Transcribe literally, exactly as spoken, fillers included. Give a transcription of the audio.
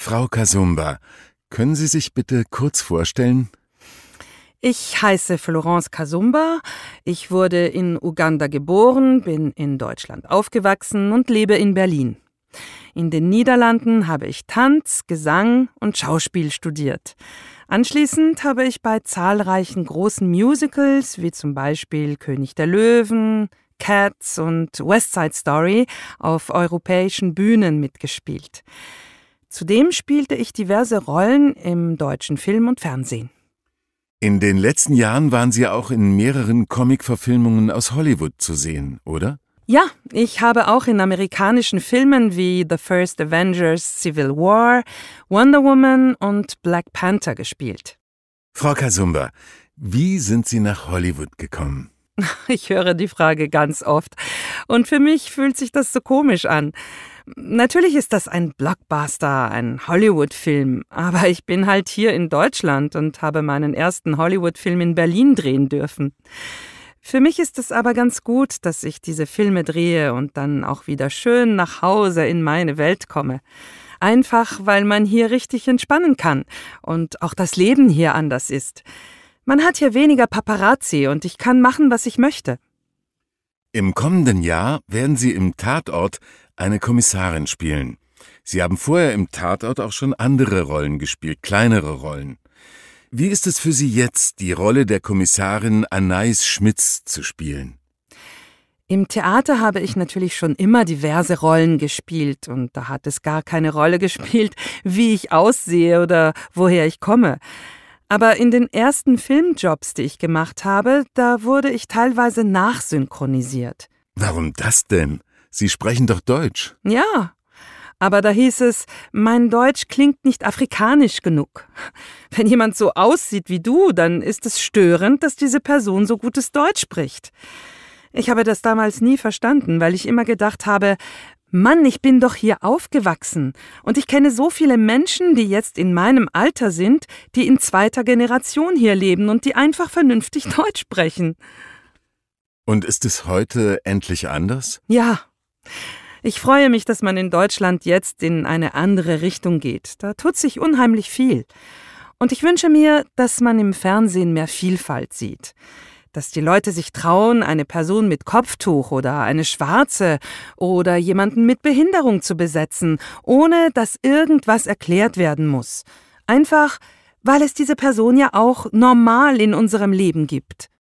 Frau Kasumba, können Sie sich bitte kurz vorstellen? Ich heiße Florence Kasumba, ich wurde in Uganda geboren, bin in Deutschland aufgewachsen und lebe in Berlin. In den Niederlanden habe ich Tanz, Gesang und Schauspiel studiert. Anschließend habe ich bei zahlreichen großen Musicals, wie zum Beispiel König der Löwen, Cats und West Side Story, auf europäischen Bühnen mitgespielt. Zudem spielte ich diverse Rollen im deutschen Film und Fernsehen. In den letzten Jahren waren Sie auch in mehreren Comic-Verfilmungen aus Hollywood zu sehen, oder? Ja, ich habe auch in amerikanischen Filmen wie The First Avengers, Civil War, Wonder Woman und Black Panther gespielt. Frau Kasumba, wie sind Sie nach Hollywood gekommen? Ich höre die Frage ganz oft und für mich fühlt sich das so komisch an. Natürlich ist das ein Blockbuster, ein Hollywood-Film, aber ich bin halt hier in Deutschland und habe meinen ersten Hollywood-Film in Berlin drehen dürfen. Für mich ist es aber ganz gut, dass ich diese Filme drehe und dann auch wieder schön nach Hause in meine Welt komme. Einfach, weil man hier richtig entspannen kann und auch das Leben hier anders ist. Man hat hier weniger Paparazzi und ich kann machen, was ich möchte. Im kommenden Jahr werden Sie im Tatort eine Kommissarin spielen. Sie haben vorher im Tatort auch schon andere Rollen gespielt, kleinere Rollen. Wie ist es für Sie jetzt, die Rolle der Kommissarin Anais Schmitz zu spielen? Im Theater habe ich natürlich schon immer diverse Rollen gespielt und da hat es gar keine Rolle gespielt, wie ich aussehe oder woher ich komme. Aber in den ersten Filmjobs, die ich gemacht habe, da wurde ich teilweise nachsynchronisiert. Warum das denn? Sie sprechen doch Deutsch. Ja, aber da hieß es, mein Deutsch klingt nicht afrikanisch genug. Wenn jemand so aussieht wie du, dann ist es störend, dass diese Person so gutes Deutsch spricht. Ich habe das damals nie verstanden, weil ich immer gedacht habe, Mann, ich bin doch hier aufgewachsen und ich kenne so viele Menschen, die jetzt in meinem Alter sind, die in zweiter Generation hier leben und die einfach vernünftig Deutsch sprechen. Und ist es heute endlich anders? Ja. Ich freue mich, dass man in Deutschland jetzt in eine andere Richtung geht. Da tut sich unheimlich viel. Und ich wünsche mir, dass man im Fernsehen mehr Vielfalt sieht. Dass die Leute sich trauen, eine Person mit Kopftuch oder eine Schwarze oder jemanden mit Behinderung zu besetzen, ohne dass irgendwas erklärt werden muss. Einfach, weil es diese Person ja auch normal in unserem Leben gibt.